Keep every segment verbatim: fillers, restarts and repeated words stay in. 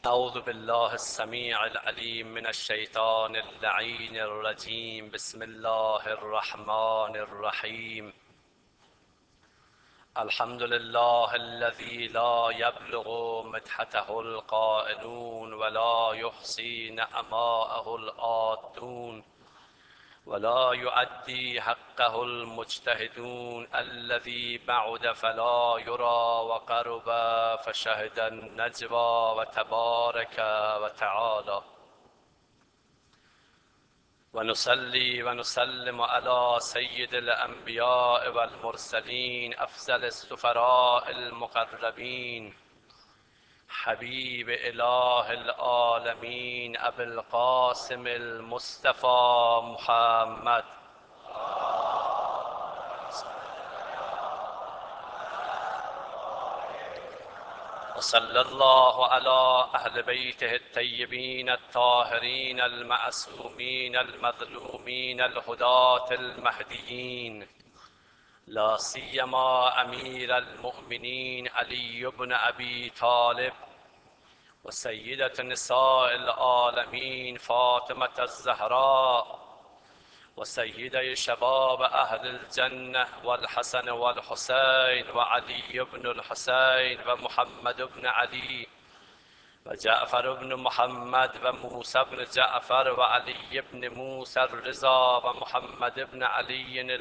أعوذ بالله السميع العليم من الشيطان اللعين الرجيم. بسم الله الرحمن الرحيم. الحمد لله الذي لا يبلغ مدحته القائلون ولا يحصي نعماءه العادون ولا يؤدي حقه المجتهدون الذي بعد فلا يرى وقرب فشهد النجوى وتبارك وتعالى. ونصلي ونسلم على سيد الأنبياء والمرسلين أفضل السفراء المقربين حبيب إله العالمين أبي القاسم المصطفى محمد وصلى الله على أهل بيته الطيبين الطاهرين المعصومين المظلومين الهداة المهديين، لا سيما أمير المؤمنين علي بن أبي طالب وسيدة نساء العالمين فاطمة الزهراء وسيدي شباب أهل الجنة والحسن والحسين وعلي بن الحسين ومحمد بن علي وجعفر بن محمد وموسى بن جعفر وعلي بن موسى الرضا ومحمد بن علي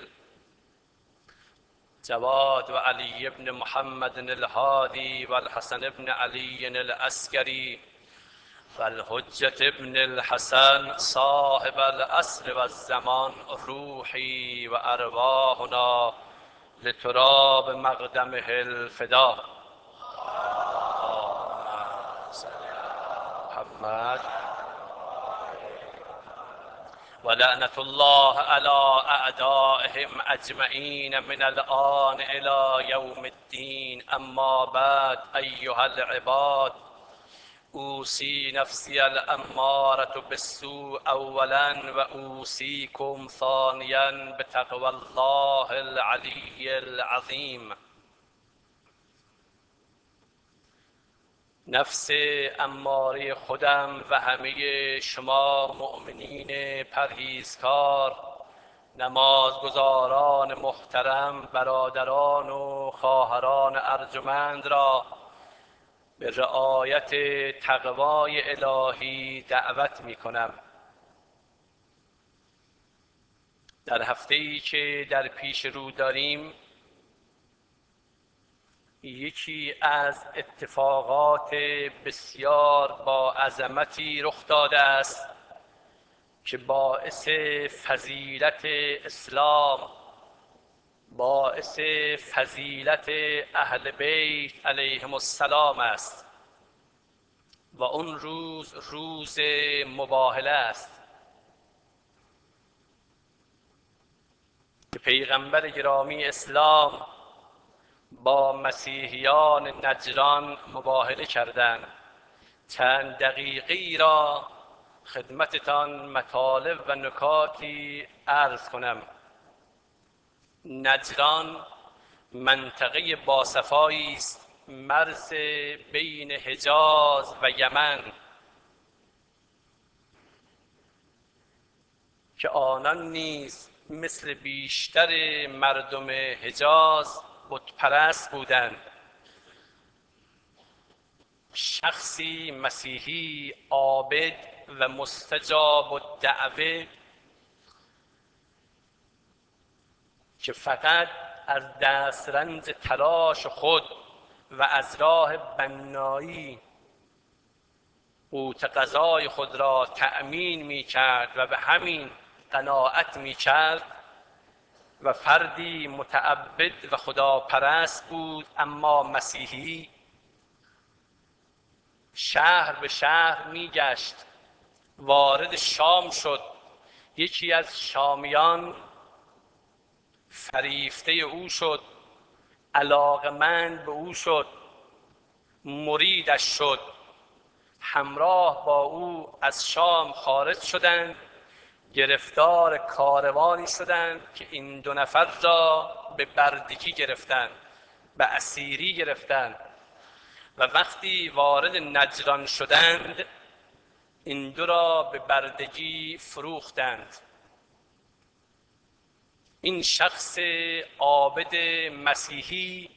الجواد وعلي بن محمد الهادي والحسن بن علي العسكري والحجة ابن الحسن صاحب العصر والزمان روحي وأرواحنا لتراب مقدمه الفداء. محمد ولعنة الله على أعدائهم أجمعين من الآن إلى يوم الدين. أما بعد أيها العباد، أوصي نفسي الأمارة بالسوء أولا وأوصيكم ثانيا بتقوى الله العلي العظيم. نفس اماره خودم و همه شما مؤمنین پرهیزکار، نمازگزاران محترم، برادران و خواهران ارجمند را به رعایت تقوای الهی دعوت می کنم. در هفته‌ای که در پیش رو داریم، یکی از اتفاقات بسیار با عظمتی رخ داده است که باعث فضیلت اسلام، باعث فضیلت اهل بیت علیهم السلام است و اون روز روز مباهله است که پیغمبر گرامی اسلام با مسیحیان نجران مباهله کردند. چند دقیقه را خدمتتان مطالب و نکاتی عرض کنم. نجران منطقه باصفایی است مرز بین حجاز و یمن که آنان نیز مثل بیشتر مردم حجاز بت پرست بودند. شخصی مسیحی عابد و مستجاب الدعوه که فقط از دسترنج تلاش خود و از راه بنایی قوت غذای خود را تأمین می کرد و به همین قناعت می کرد و فردی متعبد و خداپرست بود، اما مسیحی. شهر به شهر می گشت، وارد شام شد. یکی از شامیان فریفته او شد، علاقمند به او شد، مریدش شد. همراه با او از شام خارج شدند، گرفتار کاروانی شدند که این دو نفر را به بردگی گرفتند، به اسیری گرفتند و وقتی وارد نجران شدند این دو را به بردگی فروختند. این شخص عابد مسیحی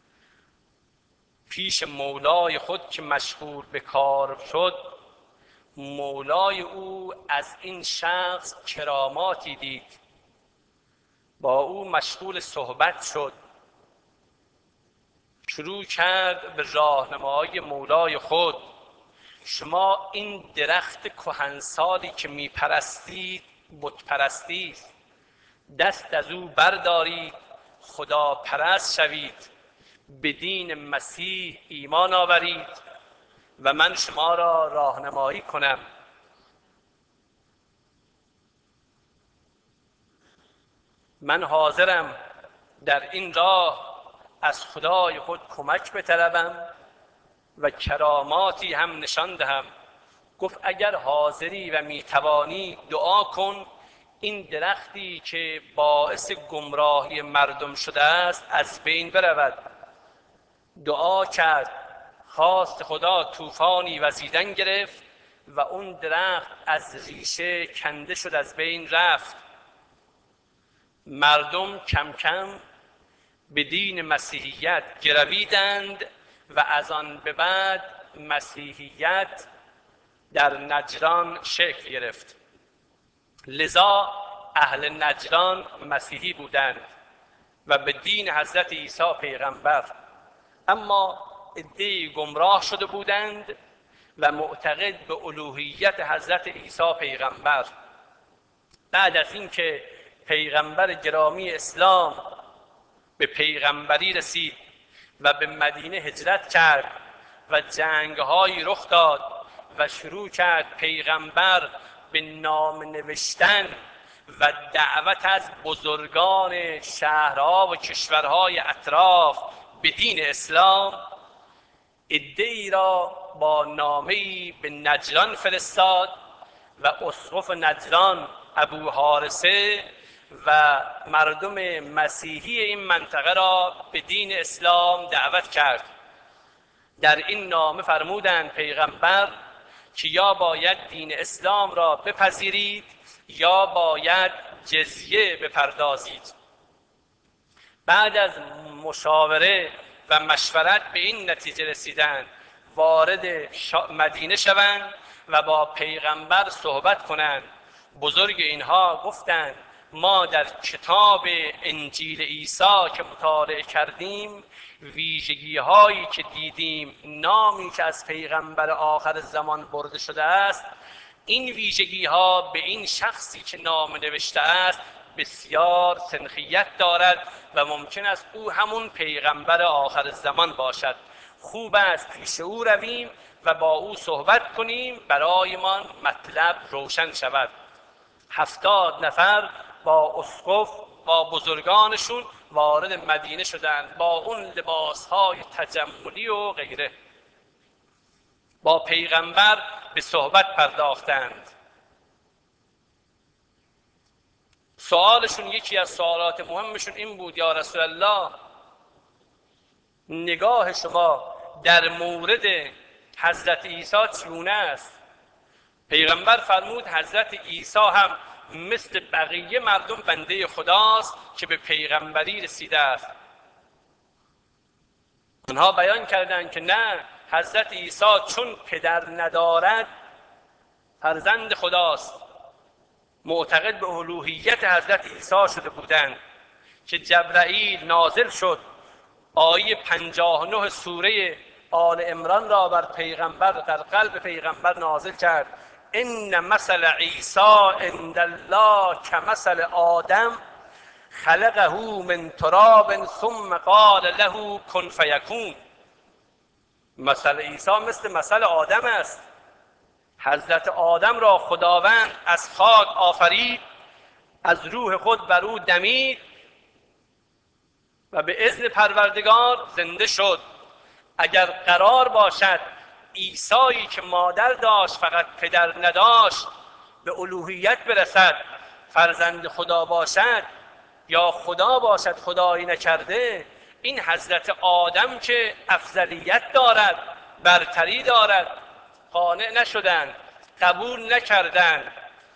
پیش مولای خود که مشغول به کار شد، مولای او از این شخص کراماتی دید، با او مشغول صحبت شد، شروع کرد به راهنمایی مولای خود: شما این درخت کهنسالی که میپرستید بت پرستی است، دست از او بردارید، خدا پرست شوید، به دین مسیح ایمان آورید و من شما را راهنمایی کنم. من حاضرم در این راه از خدای خود کمک بطلبم و کراماتی هم نشان دهم. گفت اگر حاضری و میتوانی دعا کن این درختی که باعث گمراهی مردم شده است از بین برود. دعا کرد، خواست خدا، طوفانی وزیدن گرفت و اون درخت از ریشه کنده شد، از بین رفت. مردم کم کم به دین مسیحیت گرویدند و از آن به بعد مسیحیت در نجران شکل گرفت. لذا اهل نجران مسیحی بودند و به دین حضرت عیسی پیغمبر، اما عده‌ای گمراه شده بودند و معتقد به الوهیت حضرت عیسی پیغمبر. بعد از اینکه پیغمبر گرامی اسلام به پیغمبری رسید و به مدینه هجرت کرد و جنگ‌هایی رخ داد و شروع کرد پیغمبر به نام نوشتن و دعوت از بزرگان شهرها و کشورهای اطراف به دین اسلام، عده‌ای را با نامه‌ای به نجران فرستاد و اسقف نجران ابو حارثه و مردم مسیحی این منطقه را به دین اسلام دعوت کرد. در این نامه فرمودند پیغمبر که یا باید دین اسلام را بپذیرید یا باید جزیه بپردازید. بعد از مشاوره و مشورت به این نتیجه رسیدند وارد مدینه شوند و با پیغمبر صحبت کنند. بزرگ اینها گفتند ما در کتاب انجیل عیسی که مطالعه کردیم ویژگی هایی که دیدیم، نامی که از پیغمبر آخر زمان برده شده است، این ویژگی ها به این شخصی که نام نوشته است بسیار سنخیت دارد و ممکن است او همون پیغمبر آخر زمان باشد. خوب است پیش او رویم و با او صحبت کنیم برایمان مطلب روشن شود. هفتاد نفر با اسقف با بزرگانشون وارد مدینه شدند با اون لباسهای تجملی و غیره. با پیغمبر به صحبت پرداختند. سوالشون، یکی از سوالات مهمشون این بود: یا رسول الله، نگاه شما در مورد حضرت عیسی چگونه است؟ پیغمبر فرمود حضرت عیسی هم مثل بقیه مردم بنده خداست که به پیغمبری رسیده است. اونها بیان کردند که نه، حضرت عیسی چون پدر ندارد فرزند خداست. معتقد به الوهیت حضرت عیسی شده بودند که جبرائیل نازل شد، آیه پنجاه و نه سوره آل عمران را بر پیغمبر در قلب پیغمبر نازل کرد: ان مثل عیسی عند الله کمثل آدم خلقه من تراب ثم قال له کن فیکون. مثل عیسی مثل مثل آدم است. حضرت آدم را خداوند از خاک آفرید، از روح خود بر او دمید و به اذن پروردگار زنده شد. اگر قرار باشد عیسایی که مادر داشت فقط پدر نداشت به الوهیت برسد، فرزند خدا باشد یا خدا باشد خدایی نکرده، این حضرت آدم که افضلیت دارد برتری دارد. قانع نشدند، قبول نکردند.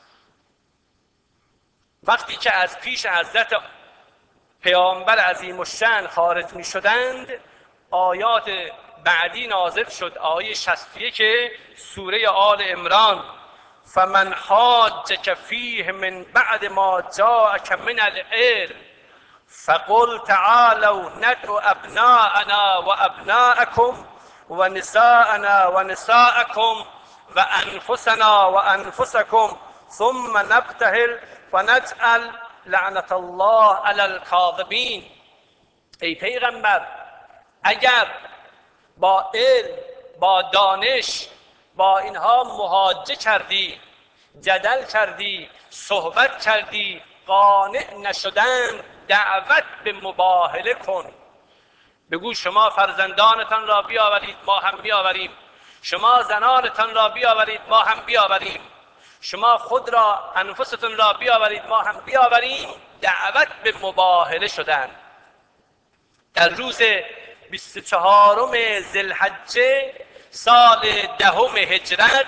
وقتی که از پیش حضرت پیامبر عظیم الشأن خارج می شدند، آیات بعدی نازل شد. آیه شصت و یک سوره آل عمران: فمن حاجک فیه من بعد ما جاءک من العلم فقل تعالوا ندعو ابناءنا و ابناءکم و نساءنا و نساءکم و انفسنا و انفسکم ثم نبتهل فنجعل لعنت الله علی الکاذبین. ای پیغمبر، اگر با علم، با دانش، با اینها محاجه کردی، جدل کردی، صحبت کردی، قانع نشدن، دعوت به مباهله کن. بگو شما فرزندانتان را بیاورید ما هم بیاوریم، شما زنانتان را بیاورید ما هم بیاوریم، شما خود را، انفستون را بیاورید ما هم بیاوریم. دعوت به مباهله شدن. در روز بیست و چهارم ذوالحجه سال دهم هجرت،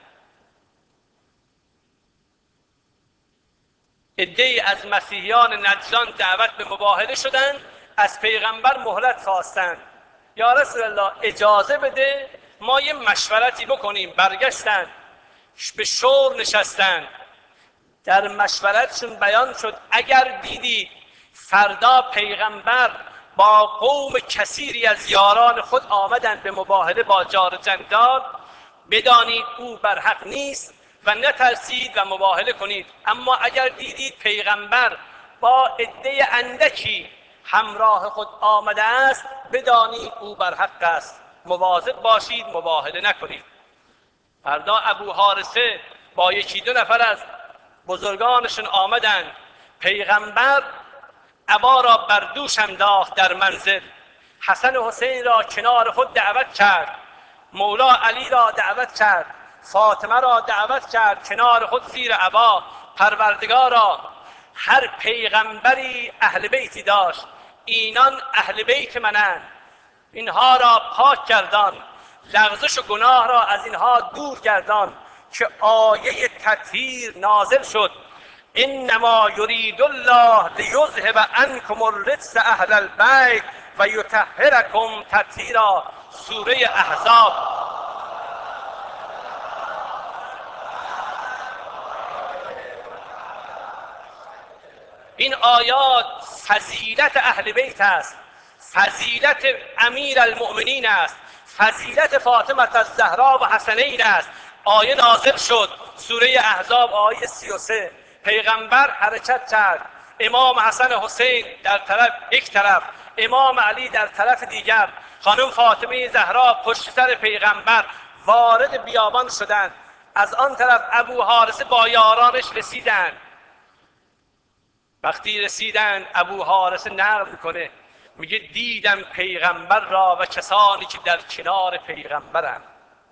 عده‌ای از مسیحیان نجران دعوت به مباهله شدند. از پیغمبر مهلت خواستند: یا رسول الله اجازه بده ما یه مشورتی بکنیم. برگشتند، به شور نشستند. در مشورتشون بیان شد اگر دیدید فردا پیغمبر با قوم کثیری از یاران خود آمدند به مباهله با جار جندال، بدانید او بر حق نیست و نترسید و مباهله کنید. اما اگر دیدید پیغمبر با عده اندکی همراه خود آمده است، بدانید او بر حق است، مواظب باشید، مباهله نکنید. فردا ابو حارثه با یکی دو نفر از بزرگانشون آمدند. پیغمبر عبا را بر دوش انداخت در منزل، حسن و حسین را کنار خود دعوت کرد، مولا علی را دعوت کرد، فاطمه را دعوت کرد کنار خود زیر عبا. پروردگارا، هر پیغمبری اهل بیتی داشت، اینان اهل بیت منند، اینها را پاک گردان، لغزش و گناه را از اینها دور گردان. که آیه تطهیر نازل شد: انما یرید الله لیذهب عنکم الرجس اهل البیت و یطهرکم تطهیرا. سوره احزاب. این آیات فضیلت اهل بیت است، فضیلت امیر المؤمنین است، فضیلت فاطمه الزهرا و حسنین است. آیه نازل شد، سوره احزاب آیه سی و سه. پیغمبر حرکت کرد، امام حسن حسین در طرف یک طرف، امام علی در طرف دیگر. خانم فاطمه زهرا پشت سر پیغمبر وارد بیابان شدند. از آن طرف ابو حارثه با یارانش رسیدند. وقتی رسیدن، ابو حارثه نقل میکنه، میگه دیدم پیغمبر را و کسانی که در کنار پیغمبرند.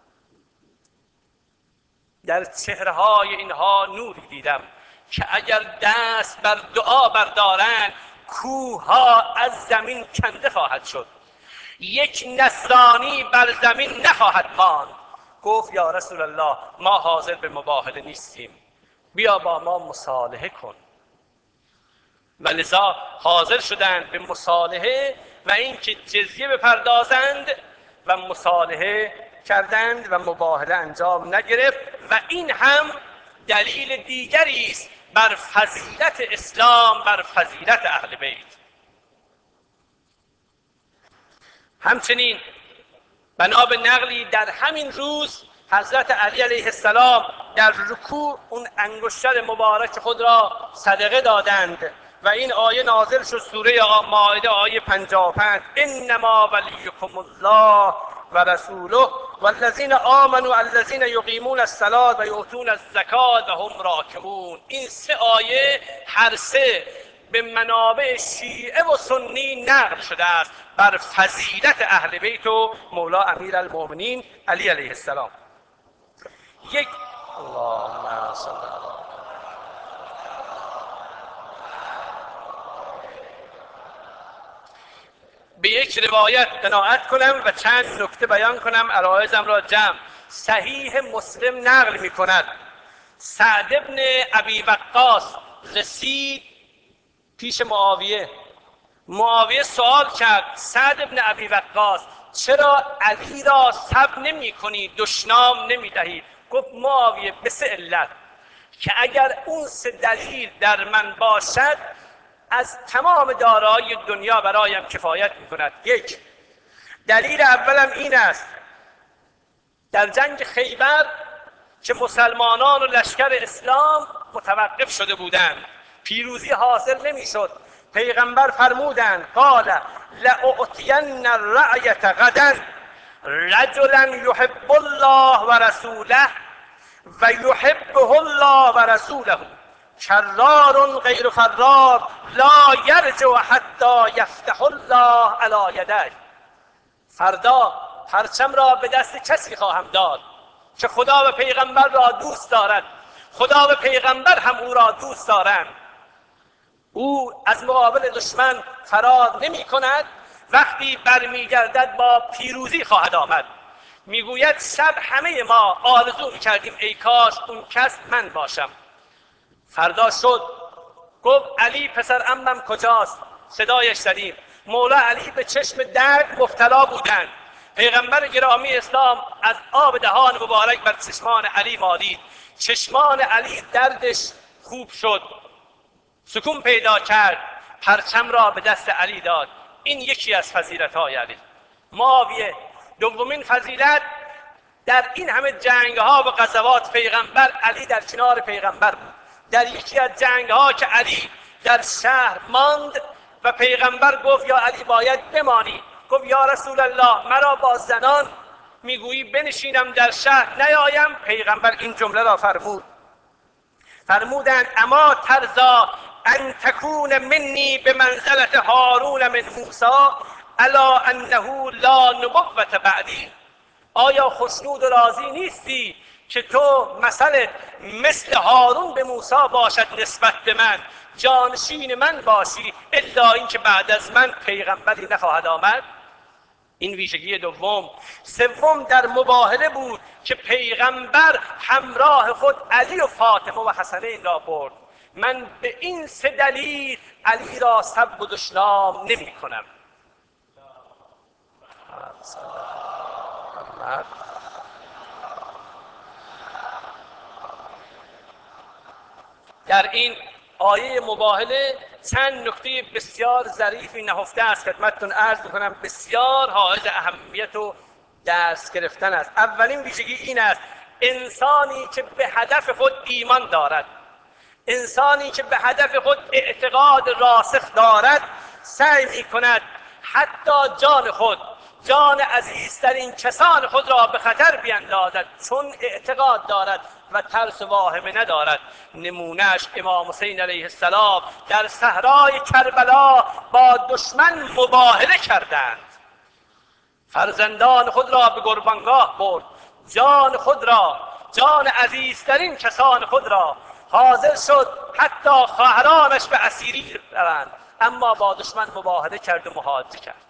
در چهره‌های اینها نوری دیدم که اگر دست بر دعا بردارند، کوه‌ها از زمین کنده خواهد شد، یک نصرانی بر زمین نخواهد ماند. گفت یا رسول الله ما حاضر به مباهله نیستیم، بیا با ما مصالحه کن. و لذا حاضر شدند به مصالحه و اینکه جزیه بپردازند و مصالحه کردند و مباهله انجام نگرفت. و این هم دلیل دیگری است بر فضیلت اسلام، بر فضیلت اهل بیت. همچنین بنا به نقلی در همین روز حضرت علی علیه السلام در رکوع اون انگشتر مبارک خود را صدقه دادند و این آیه نازل شد، سوره مائده آیه پنجاه و پنج: انما ولیکم الله و رسوله والذین آمنوا الذین یقیمون الصلاة و یؤتون الزکاة و هم راکعون. این سه آیه هر سه به منابع شیعه و سنی نقل شده است بر فضیلت اهل بیت و مولا امیر المؤمنین علی علیه السلام. یک اللهم صل علی به یک روایت قناعت کنم و چند نکته بیان کنم، عرایضم را جمع. صحیح مسلم نقل می کند سعد ابن ابی وقاص رسید پیش معاویه. معاویه سوال کرد سعد ابن ابی وقاص چرا علی را صبر نمی کنی، دشنام نمی دهی؟ گفت معاویه به سه علت که اگر اون سه دلیل در من باشد از تمام دارایی دنیا برایم کفایت می کند. یک، دلیل اولم این است در جنگ خیبر که مسلمانان و لشکر اسلام متوقف شده بودند، پیروزی حاصل نمی شد. پیغمبر فرمودند قال لأعطین الرعیة غدا رجلا یحب الله و رسوله و یحبه الله و رسوله کرار غیر فرار لا یرجع حتی یفتح الله علی یدیه. فردا پرچم را به دست کسی خواهم داد که خدا و پیغمبر را دوست دارد، خدا و پیغمبر هم او را دوست دارند. او از مقابل دشمن فرار نمی کند، وقتی برمیگردد با پیروزی خواهد آمد. میگوید شب همه ما آرزو میکردیم ای کاش اون کس من باشم. فردا شد، گفت علی پسر عمم کجاست؟ صدایش زدیم. مولا علی به چشم درد مبتلا بودند. پیغمبر گرامی اسلام از آب دهان مبارک بر چشمان علی مالید. چشمان علی دردش خوب شد، سکون پیدا کرد، پرچم را به دست علی داد. این یکی از فضیلت‌های علی. معاویه دومین فضیلت، در این همه جنگ‌ها و غزوات پیغمبر علی در کنار پیغمبر بود. در یکی از جنگ‌ها که علی در شهر ماند و پیغمبر گفت یا علی باید بمانی، گفت یا رسول الله مرا با زنان میگویی بنشینم در شهر نیایم؟ پیغمبر این جمله را فرمود، فرمودند اما ترضا ان تکون منی به منزلت هارون من موسی الا انه لا نبوت بعدی. آیا خوشنود و راضی نیستی که تو مثلت مثل هارون به موسی باشد نسبت به من، جانشین من باشی، الا اینکه بعد از من پیغمبری نخواهد آمد؟ این ویژگی دوم. سوم در مباهله بود که پیغمبر همراه خود علی و فاطمه و حسنین را برد. من به این سه دلیل علی را سب و دشنام نمی کنم. در این آیه مباهله چند نکته بسیار ظریفی نهفته است، خدمتتون عرض می‌کنم، بسیار حائز اهمیت و درس گرفتن است. اولین ویژگی این است انسانی که به هدف خود ایمان دارد، انسانی که به هدف خود اعتقاد راسخ دارد، سعی می‌کند حتی جان خود، جان عزیزترین کسان خود را به خطر بیندازد، چون اعتقاد دارد و ترس و واهمه ندارد. نمونهش امام حسین علیه السلام در صحرای کربلا با دشمن مباهله کردند، فرزندان خود را به قربانگاه برد، جان خود را، جان عزیزترین کسان خود را حاضر شد حتی خواهرانش به اسیری برند، اما با دشمن مباهله کرد و محاجه کرد.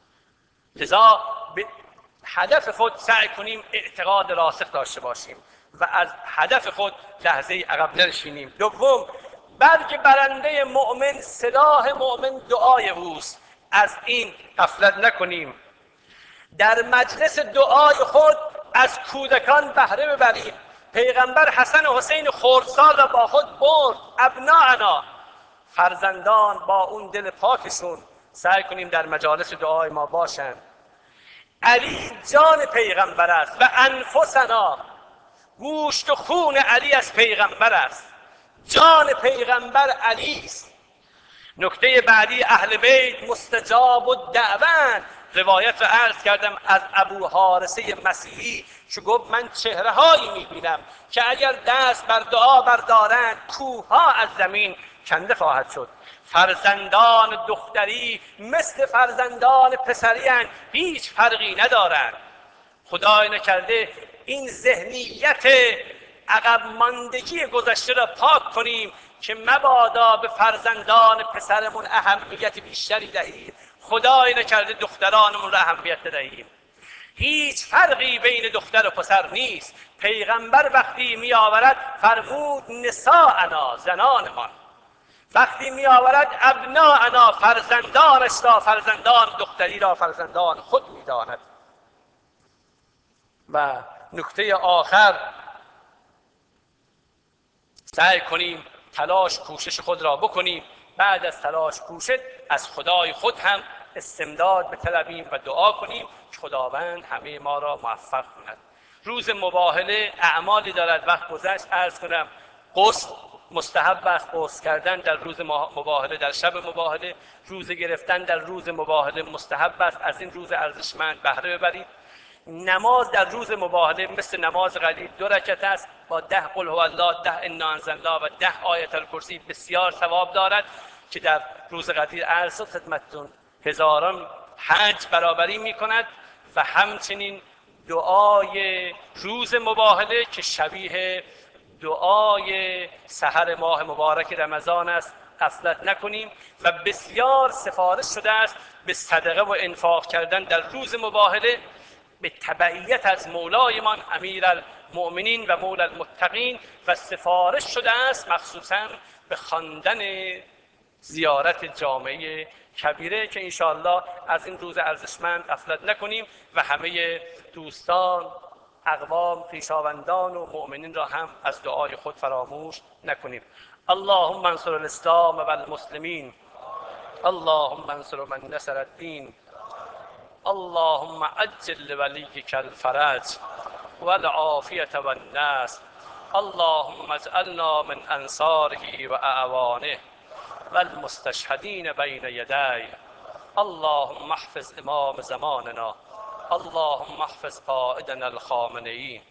لذا به هدف خود سعی کنیم اعتقاد راسخ داشته باشیم و از هدف خود لحظه عقب ننشینیم. دوم، برگ برنده مؤمن، سلاح مؤمن دعای اوست، از این غفلت نکنیم. در مجلس دعای خود از کودکان بهره ببریم. پیغمبر حسن و حسین خردسال را با خود برد، ابناءنا، فرزندان با اون دل پاکشون سعی کنیم در مجالس دعای ما باشند. علی جان پیغمبر است و انفسنا، گوشت و خون علی از پیغمبر است، جان پیغمبر علی است. نکته بعدی، اهل بیت مستجاب الدعوه. روایت را عرض کردم از ابو حارثه مسیحی که گفت من چهره هایی میبینم که اگر دست بر دعا بردارند کوه ها از زمین کنده خواهد شد. فرزندان دختری مثل فرزندان پسری هستند، هیچ فرقی ندارند. خدای نکرده این ذهنیت عقب ماندگی گذشته را پاک کنیم که مبادا به فرزندان پسرمون اهمیت بیشتری دهید. خدای نکرده دخترانمون را اهمیت بدهیم. هیچ فرقی بین دختر و پسر نیست. پیغمبر وقتی می آورد فرمود نساءنا، زنانمان. وقتی می آورد ابناءنا، فرزندانش را، فرزندان دختری را فرزندان خود می داند. و نکته آخر، سعی کنیم تلاش کوشش خود را بکنیم. بعد از تلاش کوشش از خدای خود هم استمداد بطلبیم و دعا کنیم که خداوند همه ما را موفق کند. روز مباهله اعمالی دارد. وقت گذشت عرض کنم غسل مستحب است، غسل کردن در روز مباهله، در شب مباهله، روزه گرفتن در روز مباهله مستحب است. از این روز ارزشمند بهره ببرید. نماز در روز مباهله مثل نماز قدیر دو رکعت است، با ده قل هو الله، ده انا انزلنا و ده آیت الکرسی بسیار ثواب دارد که در روز قدیر عرض خدمتتون هزاران حج برابری می کند. و همچنین دعای روز مباهله که شبیه دعای سحر ماه مبارک رمضان است غفلت نکنیم. و بسیار سفارش شده است به صدقه و انفاق کردن در روز مباهله به تبعیت از مولایمان امیرالمؤمنین و مولا المتقین. و سفارش شده است مخصوصا به خواندن زیارت جامعه کبیره که انشاءالله از این روز ارزشمند غفلت نکنیم و همه دوستان، اقوام، خویشاوندان و مؤمنین را هم از دعای خود فراموش نکنیم. اللهم انصر الاسلام و المسلمین، اللهم انصر من نصر الدین، اللهم عجل لولیک الفرج والعافیة والنصر، اللهم اجعلنا من انصاره و اعوانه والمستشهدین بین یدی. اللهم احفظ امام زماننا، اللهم احفظ قائدنا الخامنئی،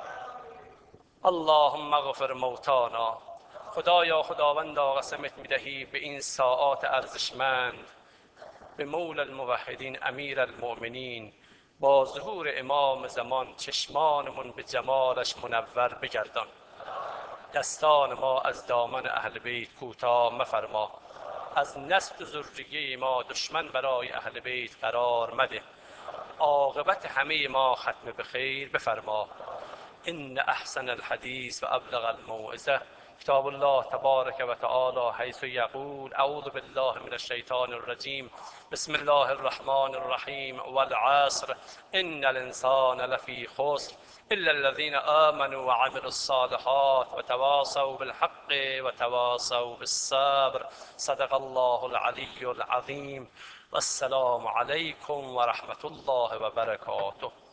اللهم اغفر موتانا. خدایا خداوندا قسمت میدهی به این ساعات ارزشمند به مولا الموحدین امیر المؤمنین با ظهور امام زمان چشمانمون به جمالش منور بگردان. دستان ما از دامن اهل بیت کوتاه مفرما. از نسل و ذریه ما دشمن برای اهل بیت قرار مده. عاقبت همه ما ختم به خیر بفرما. ان احسن الحدیث و ابلغ الموعظه کتاب الله تبارک و تعالی حیث یقول اعوذ بالله من الشیطان الرجیم بسم الله الرحمن الرحیم والعصر ان الانسان لفی خسر الا الذين آمنوا وعملوا الصالحات وتواصوا بالحق وتواصوا بالصبر. صدق الله العلی العظیم. والسلام علیکم و رحمت الله و برکاته.